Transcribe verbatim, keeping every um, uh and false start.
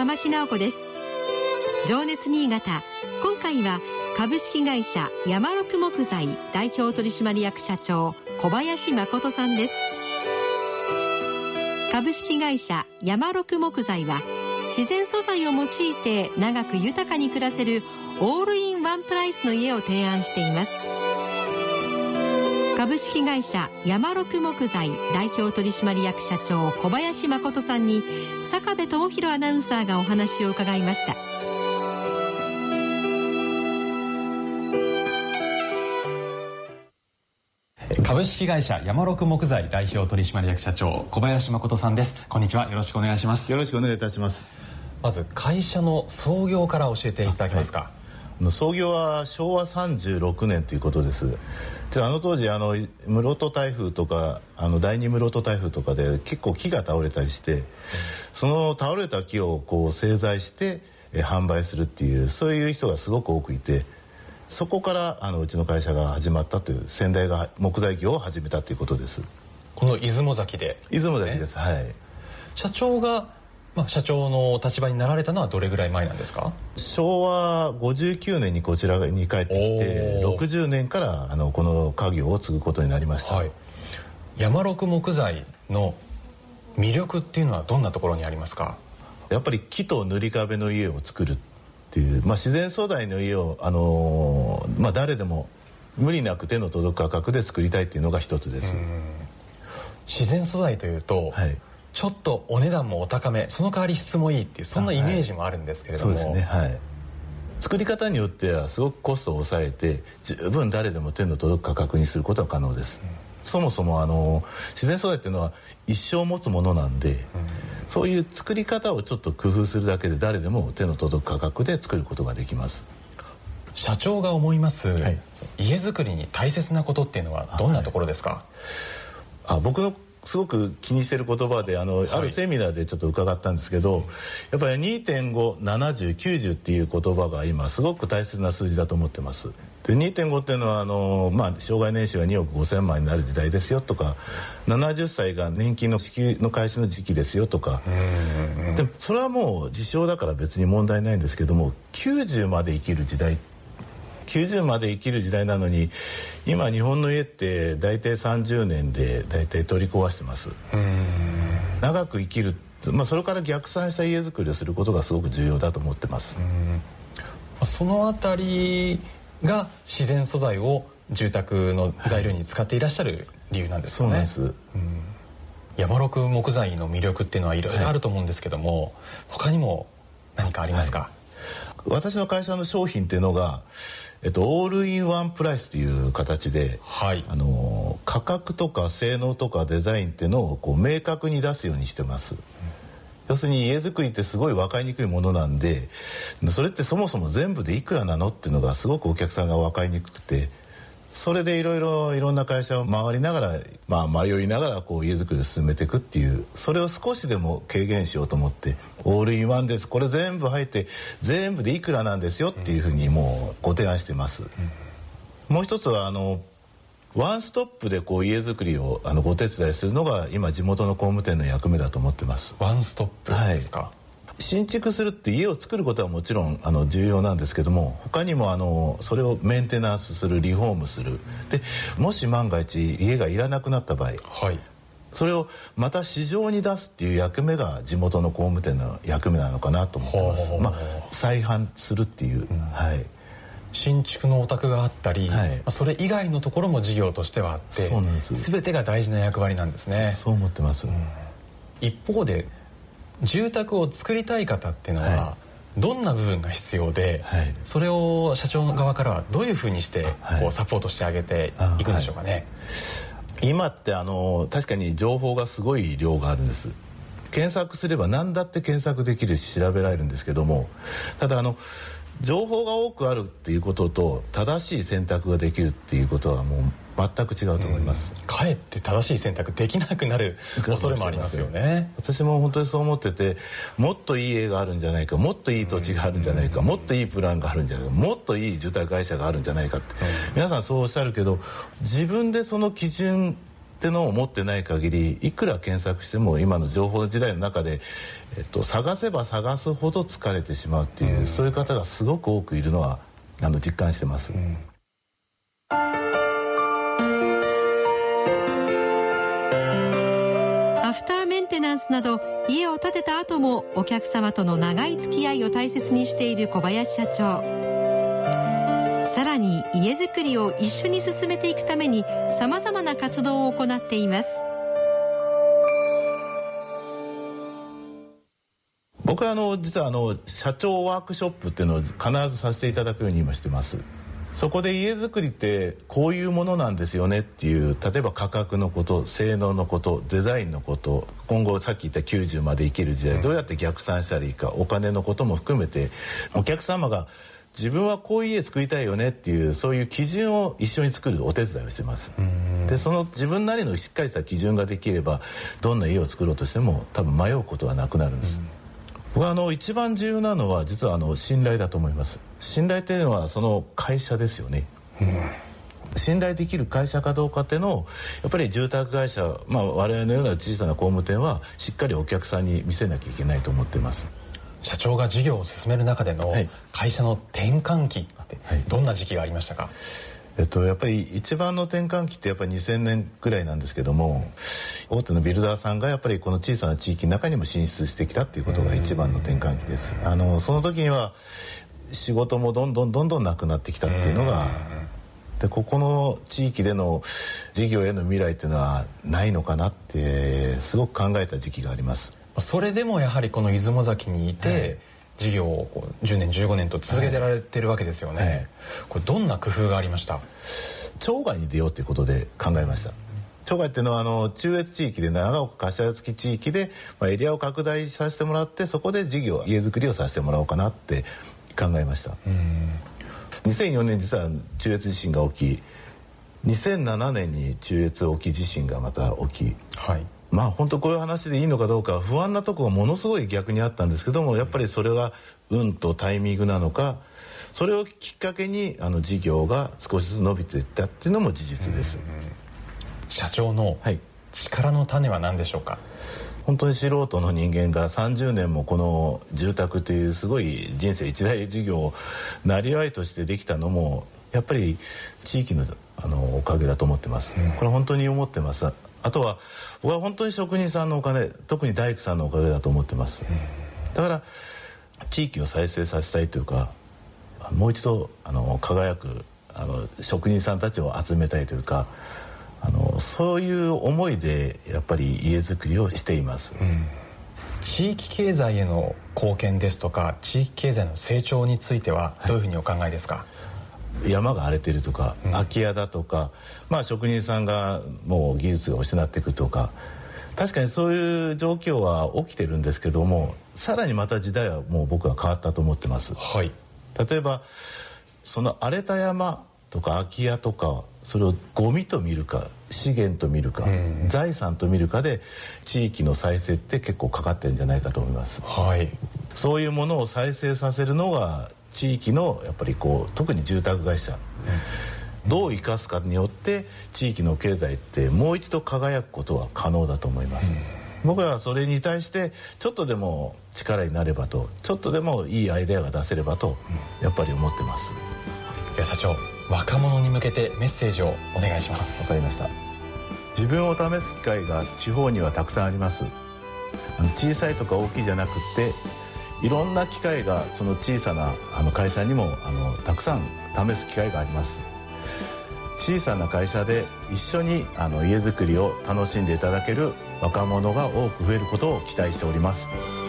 玉木直子です。情熱新潟、今回は株式会社山六木材代表取締役社長小林誠さんです。株式会社山六木材は自然素材を用いて長く豊かに暮らせるオールインワンプライスの家を提案しています。株式会社山六木材代表取締役社長小林誠さんに坂部智博アナウンサーがお話を伺いました。 株式会社山六木材代表取締役社長小林誠さんです。こんにちは、よろしくお願いします。 よろしくお願いいたします。 まず会社の創業から教えていただけますか。 はい、創業はしょうわさんじゅうろくねんということです。あの当時あの室戸台風とかあの第二室戸台風とかで結構木が倒れたりして、うん、その倒れた木をこう製材してえ販売するっていうそういう人がすごく多くいて、そこからあのうちの会社が始まったという、先代が木材業を始めたということです。 この出雲崎で、 出雲崎です。はい。 社長が、まあ、社長の立場になられたのはどれぐらい前なんですか。 しょうわごじゅうきゅうねんにこちらに帰ってきてろくじゅうねんからあのこの家業を継ぐことになりました。はい、 山六木材の魅力っていうのはどんなところにありますか。 やっぱり木と塗り壁の家を作るっていう、まあ、自然素材の家を、あのーまあ、誰でも無理なく手の届く価格で作りたいっていうのが一つです。 自然素材というと、はい、ちょっとお値段もお高め、その代わり質もいいっていうそんなイメージもあるんですけれども、 はい、そうですね、はい、作り方によってはすごくコストを抑えて十分誰でも手の届く価格にすることは可能です。うん、そもそもあの自然素材っていうのは一生持つものなんで、うん、そういう作り方をちょっと工夫するだけで誰でも手の届く価格で作ることができます。 社長が思います、はい、家づくりに大切なことっていうのはどんなところですか。 あ、はい、あ僕のすごく気にしている言葉であの、はい、あるセミナーでちょっと伺ったんですけど、やっぱり にてんご、ななじゅう、きゅうじゅう っていう言葉が今すごく大切な数字だと思ってます。で にてんご っていうのはあの、まあ、障害年収がにおくごせんまんになる時代ですよとか、ななじゅっさいが年金の支給の開始の時期ですよとか、でもそれはもう自称だから別に問題ないんですけども、きゅうじゅうまで生きる時代、きゅうじゅうまで生きる時代なのに今日本の家って大体さんじゅうねんで大体取り壊してます。うーん、長く生きる、まあ、それから逆算した家づくりをすることがすごく重要だと思ってます。 うん、そのあたりが自然素材を住宅の材料に使っていらっしゃる理由なんですよね。はい、そうなんです。うん、山六木材の魅力っていうのはいろいろあると思うんですけども、はい、他にも何かありますか。はい、 私の会社の商品っていうのが、えっと、オールインワンプライスという形で、はい、あの価格とか性能とかデザインっていうのをこう明確に出すようにしてます。うん、要するに家づくりってすごい分かりにくいものなんで、それってそもそも全部でいくらなのっていうのがすごくお客さんが分かりにくくて、それでいろいろいろんな会社を回りながら、まあ、迷いながらこう家づくりを進めていくっていう、それを少しでも軽減しようと思って、オールインワンです、これ全部入って全部でいくらなんですよっていうふうにもうご提案してます。うん、もう一つはあのワンストップでこう家づくりをあのご手伝いするのが今地元の工務店の役目だと思ってます。 ワンストップですか。はい、 新築するって家を作ることはもちろんあの重要なんですけども、他にもあのそれをメンテナンスする、リフォームする、でもし万が一家がいらなくなった場合、はい、それをまた市場に出すっていう役目が地元の工務店の役目なのかなと思ってます。まあ、再販するっていう、うん、はい、 新築のお宅があったり、はい、それ以外のところも事業としてはあって、そうなんです。全てが大事な役割なんですね。 そ, そう思ってます。うん、 一方で住宅を作りたい方っていうのは、はい、どんな部分が必要で、はい、それを社長側からはどういうふうにしてこうサポートしてあげていくんでしょうかね。 はい、今ってあの確かに情報がすごい量があるんです。検索すれば何だって検索できるし調べられるんですけども、ただあの情報が多くあるっていうことと正しい選択ができるっていうことはもう全く違うと思います。 うん、かえって正しい選択できなくなる恐れもありますよね。 私も本当にそう思ってて、もっといい家があるんじゃないか、もっといい土地があるんじゃないか、もっといいプランがあるんじゃないか、もっといい住宅会社があるんじゃないかって、うん、皆さんそうおっしゃるけど、自分でその基準ってのを持ってない限りいくら検索しても今の情報時代の中で、えっと、探せば探すほど疲れてしまうっていう、うん、そういう方がすごく多くいるのはあの実感してます、うん、 アフターメンテナンスなど家を建てた後もお客様との長い付き合いを大切にしている小林社長。さらに家づくりを一緒に進めていくためにさまざまな活動を行っています。 僕はあの実はあの社長ワークショップっていうのを必ずさせていただくように今してます。そこで家づくりってこういうものなんですよねっていう、例えば価格のこと、性能のこと、デザインのこと、今後さっき言ったきゅうじゅうまで生きる時代どうやって逆算したらいいか、お金のことも含めてお客様が自分はこういう家作りたいよねっていうそういう基準を一緒に作るお手伝いをしてます。でその自分なりのしっかりした基準ができればどんな家を作ろうとしても多分迷うことはなくなるんです。僕はあの一番重要なのは実はあの信頼だと思います。信頼というのはその会社ですよね、うん、信頼できる会社かどうかっていうのをやっぱり住宅会社、まあ、我々のような小さな工務店はしっかりお客さんに見せなきゃいけないと思ってます。 社長が事業を進める中での会社の転換期ってどんな時期がありましたか？はい、 えっと、やっぱり一番の転換期ってやっぱりにせんねんぐらいなんですけども、大手のビルダーさんがやっぱりこの小さな地域の中にも進出してきたっていうことが一番の転換期です。あのその時には仕事もどんどんどんどんなくなってきたっていうのが、でここの地域での事業への未来っていうのはないのかなってすごく考えた時期があります。 それでもやはりこの出雲崎にいて、はい、事業をじゅうねんじゅうごねんと続けてられてるわけですよね、はい、これどんな工夫がありました？ 町外に出ようということで考えました。町外っていうのはあの中越地域で長岡柏崎地域で、まあ、エリアを拡大させてもらってそこで事業家づくりをさせてもらおうかなって考えました。うんにせんよねん実は中越地震が起き、にせんななねんに中越沖地震がまた起き、はい、まあ本当こういう話でいいのかどうか不安なところがものすごい逆にあったんですけども、やっぱりそれは運とタイミングなのか、それをきっかけにあの事業が少しずつ伸びていったっていうのも事実です。 社長の力の種は何でしょうか？はい、 本当に素人の人間がさんじゅうねんもこの住宅というすごい人生一大事業をなりわいとしてできたのもやっぱり地域のあのおかげだと思ってます、うん、これ本当に思ってます。あとは僕は本当に職人さんのお金、特に大工さんのおかげだと思ってます、うん、だから地域を再生させたいというか、もう一度あの輝くあの職人さんたちを集めたいというか、あのそういう思いでやっぱり家づくりをしています、うん、 地域経済への貢献ですとか地域経済の成長についてはどういうふうにお考えですか？はい、 山が荒れてるとか、うん、空き家だとか、まあ、職人さんがもう技術が失っていくとか、確かにそういう状況は起きてるんですけども、さらにまた時代はもう僕は変わったと思ってます、はい、例えばその荒れた山とか空き家とか、それをゴミと見るか資源と見るか、うん、財産と見るかで地域の再生って結構かかってるんじゃないかと思います、はい、そういうものを再生させるのが地域のやっぱりこう特に住宅会社、うん、どう生かすかによって地域の経済ってもう一度輝くことは可能だと思います、うん、僕らはそれに対してちょっとでも力になればと、ちょっとでもいいアイデアが出せればとやっぱり思ってます。 では社長、若者に向けてメッセージをお願いします。 わかりました。自分を試す機会が地方にはたくさんあります。あの小さいとか大きいじゃなくっていろんな機会がその小さなあの会社にもあのたくさん試す機会があります。小さな会社で一緒にあの家づくりを楽しんでいただける若者が多く増えることを期待しております。